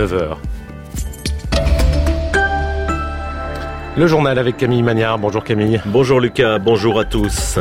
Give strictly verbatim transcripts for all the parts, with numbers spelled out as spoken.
neuf heures. Le journal avec Camille Magnard. Bonjour Camille. Bonjour Lucas, bonjour à tous.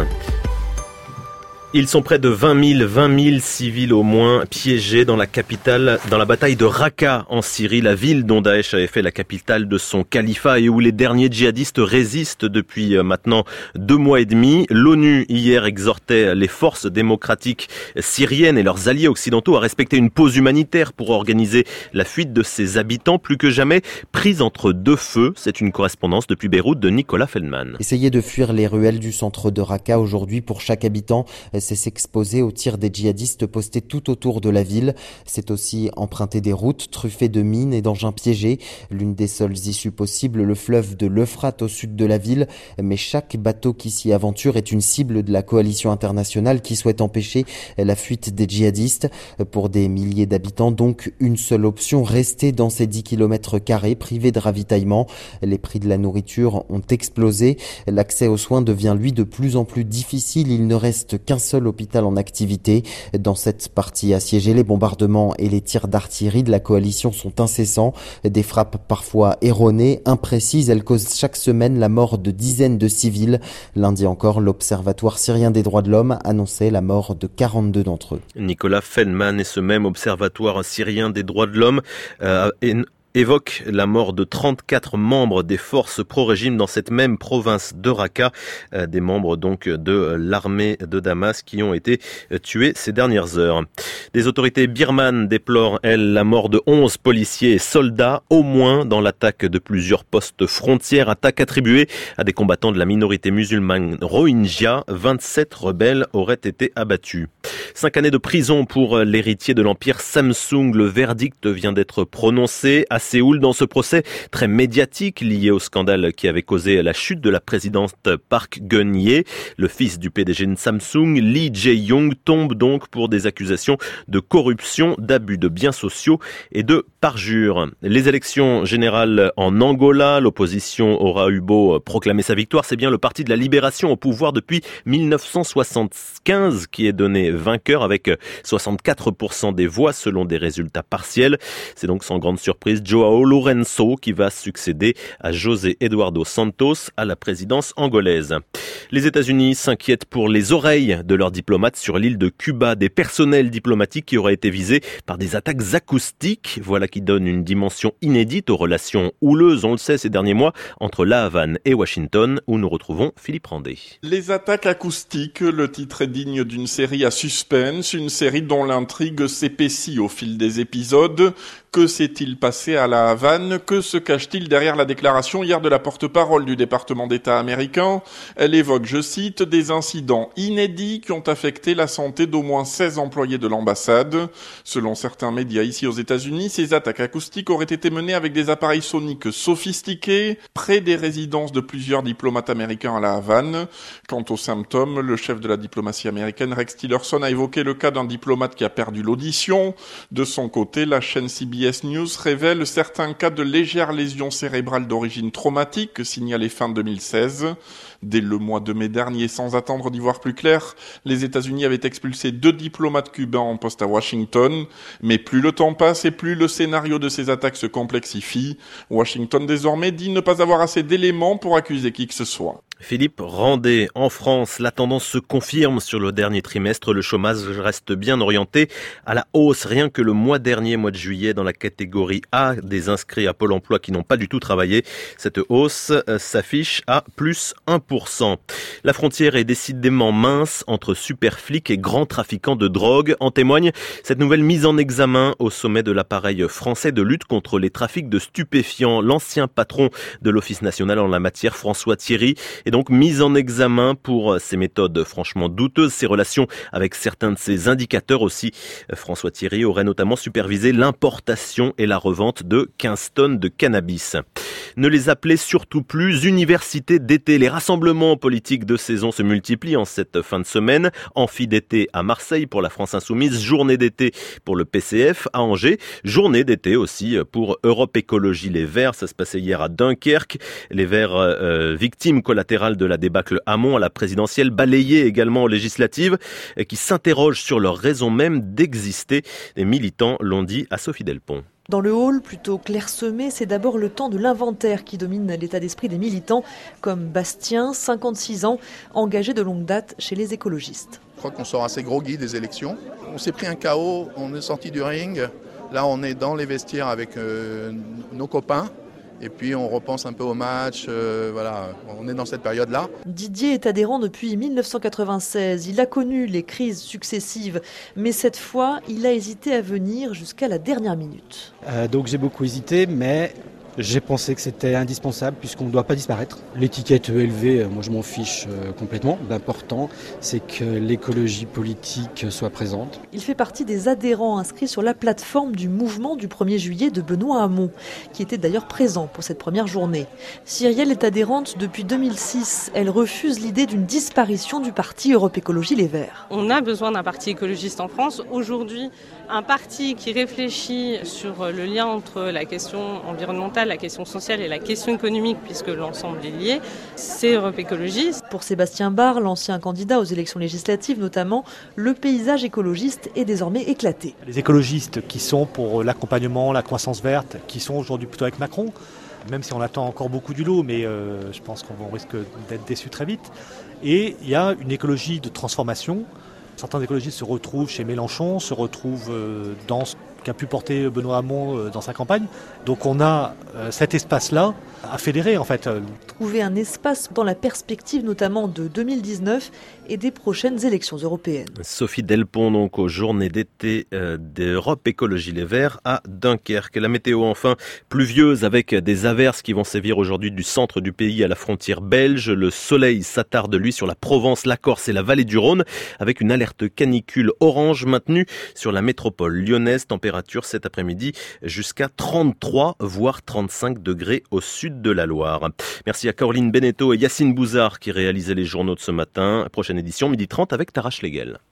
Ils sont près de vingt mille, vingt mille civils au moins piégés dans la capitale, dans la bataille de Raqqa en Syrie, la ville dont Daesh avait fait la capitale de son califat et où les derniers djihadistes résistent depuis maintenant deux mois et demi. L'ONU hier exhortait les forces démocratiques syriennes et leurs alliés occidentaux à respecter une pause humanitaire pour organiser la fuite de ses habitants, plus que jamais pris entre deux feux. C'est une correspondance depuis Beyrouth de Nicolas Feldman. Essayer de fuir les ruelles du centre de Raqqa aujourd'hui pour chaque habitant, c'est s'exposer aux tirs des djihadistes postés tout autour de la ville. C'est aussi emprunter des routes truffées de mines et d'engins piégés. L'une des seules issues possibles, le fleuve de l'Euphrate au sud de la ville. Mais chaque bateau qui s'y aventure est une cible de la coalition internationale qui souhaite empêcher la fuite des djihadistes. Pour des milliers d'habitants, donc, une seule option, rester dans ces dix kilomètres carrés privés de ravitaillement. Les prix de la nourriture ont explosé. L'accès aux soins devient, lui, de plus en plus difficile. Il ne reste qu'un seul seul hôpital en activité. Dans cette partie assiégée, les bombardements et les tirs d'artillerie de la coalition sont incessants. Des frappes parfois erronées, imprécises, elles causent chaque semaine la mort de dizaines de civils. Lundi encore, l'Observatoire syrien des droits de l'homme annonçait la mort de quarante-deux d'entre eux. Nicolas Feldman et ce même Observatoire syrien des droits de l'homme euh, est... évoque la mort de trente-quatre membres des forces pro-régime dans cette même province de Raqqa, euh, des membres donc de l'armée de Damas qui ont été tués ces dernières heures. Des autorités birmanes déplorent, elles, la mort de onze policiers et soldats, au moins dans l'attaque de plusieurs postes frontières, attaque attribuée à des combattants de la minorité musulmane Rohingya. vingt-sept rebelles auraient été abattus. Cinq années de prison pour l'héritier de l'empire Samsung. Le verdict vient d'être prononcé à Séoul dans ce procès très médiatique lié au scandale qui avait causé la chute de la présidente Park Geun-hye. Le fils du P D G de Samsung, Lee Jae-yong, tombe donc pour des accusations de corruption, d'abus de biens sociaux et de parjure. Les élections générales en Angola, l'opposition aura eu beau proclamer sa victoire, c'est bien le Parti de la Libération au pouvoir depuis mille neuf cent soixante-quinze qui est donné vainqueur avec soixante-quatre pour cent des voix selon des résultats partiels. C'est donc sans grande surprise João Lourenço qui va succéder à José Eduardo Santos à la présidence angolaise. Les États-Unis s'inquiètent pour les oreilles de leurs diplomates sur l'île de Cuba, des personnels diplomatiques qui auraient été visés par des attaques acoustiques. Voilà qui donne une dimension inédite aux relations houleuses, on le sait ces derniers mois, entre La Havane et Washington, où nous retrouvons Philippe Randé. Les attaques acoustiques, le titre est digne d'une série à suspense, une série dont l'intrigue s'épaissit au fil des épisodes. Que s'est-il passé à La Havane? Que se cache-t-il derrière la déclaration hier de la porte-parole du département d'État américain? Elle évoque, je cite, des incidents inédits qui ont affecté la santé d'au moins seize employés de l'ambassade. Selon certains médias ici aux États-Unis, ces attaques acoustiques auraient été menées avec des appareils soniques sophistiqués près des résidences de plusieurs diplomates américains à La Havane. Quant aux symptômes, le chef de la diplomatie américaine, Rex Tillerson, a évoqué le cas d'un diplomate qui a perdu l'audition. De son côté, la chaîne C B S News révèle certains cas de légères lésions cérébrales d'origine traumatique signalés fin deux mille seize. Dès le mois de mai dernier, sans attendre d'y voir plus clair, les États-Unis avaient expulsé deux diplomates cubains en poste à Washington. Mais plus le temps passe et plus le scénario de ces attaques se complexifie. Washington désormais dit ne pas avoir assez d'éléments pour accuser qui que ce soit. Philippe Randé, en France, la tendance se confirme sur le dernier trimestre. Le chômage reste bien orienté à la hausse. Rien que le mois dernier, mois de juillet, dans la catégorie A des inscrits à Pôle emploi qui n'ont pas du tout travaillé, cette hausse euh, s'affiche à plus un pour cent. La frontière est décidément mince entre superflics et grands trafiquants de drogue. En témoigne cette nouvelle mise en examen au sommet de l'appareil français de lutte contre les trafics de stupéfiants. L'ancien patron de l'Office national en la matière, François Thierry, est donc mise en examen pour ses méthodes franchement douteuses, ses relations avec certains de ses indicateurs aussi. François Thierry aurait notamment supervisé l'importation et la revente de quinze tonnes de cannabis. Ne les appelez surtout plus universités d'été. Les rassemblements politiques de saison se multiplient en cette fin de semaine. Amphi d'été à Marseille pour la France Insoumise, journée d'été pour le P C F à Angers, journée d'été aussi pour Europe Écologie Les Verts. Ça se passait hier à Dunkerque. Les Verts euh, victimes collatérales de la débâcle Hamon à la présidentielle, balayées également aux législatives, qui s'interrogent sur leur raison même d'exister. Les militants l'ont dit à Sophie Delpont. Dans le hall, plutôt clairsemé, c'est d'abord le temps de l'inventaire qui domine l'état d'esprit des militants, comme Bastien, cinquante-six ans, engagé de longue date chez les écologistes. Je crois qu'on sort assez groggy des élections. On s'est pris un K O, on est sorti du ring. Là, on est dans les vestiaires avec euh, nos copains. Et puis on repense un peu au match, euh, voilà, on est dans cette période-là. Didier est adhérent depuis mille neuf cent quatre-vingt-seize. Il a connu les crises successives, mais cette fois, il a hésité à venir jusqu'à la dernière minute. Euh, donc j'ai beaucoup hésité, mais j'ai pensé que c'était indispensable puisqu'on ne doit pas disparaître. L'étiquette E L V, moi je m'en fiche euh, complètement. L'important, c'est que l'écologie politique soit présente. Il fait partie des adhérents inscrits sur la plateforme du mouvement du premier juillet de Benoît Hamon, qui était d'ailleurs présent pour cette première journée. Cyrielle est adhérente depuis deux mille six. Elle refuse l'idée d'une disparition du parti Europe Écologie Les Verts. On a besoin d'un parti écologiste en France. Aujourd'hui, un parti qui réfléchit sur le lien entre la question environnementale, la question sociale et la question économique, puisque l'ensemble est lié, c'est Europe Écologie. Pour Sébastien Barre, l'ancien candidat aux élections législatives notamment, le paysage écologiste est désormais éclaté. Les écologistes qui sont pour l'accompagnement, la croissance verte, qui sont aujourd'hui plutôt avec Macron, même si on attend encore beaucoup du lot, mais euh, je pense qu'on risque d'être déçus très vite. Et il y a une écologie de transformation. Certains écologistes se retrouvent chez Mélenchon, se retrouvent euh, dans ce qu'a pu porter Benoît Hamon euh, dans sa campagne. Donc on a euh, cet espace-là à fédérer en fait. Trouver un espace dans la perspective notamment de deux mille dix-neuf et des prochaines élections européennes. Sophie Delpont donc aux journées d'été euh, d'Europe Écologie Les Verts à Dunkerque. La météo enfin pluvieuse avec des averses qui vont sévir aujourd'hui du centre du pays à la frontière belge. Le soleil s'attarde lui sur la Provence, la Corse et la vallée du Rhône avec une alerte canicule orange maintenue sur la métropole lyonnaise. Température cet après-midi jusqu'à trente-trois voire trente-cinq degrés au sud de la Loire. Merci à Caroline Beneteau et Yacine Bouzard qui réalisaient les journaux de ce matin. Prochaine édition midi trente avec Tara Schlegel.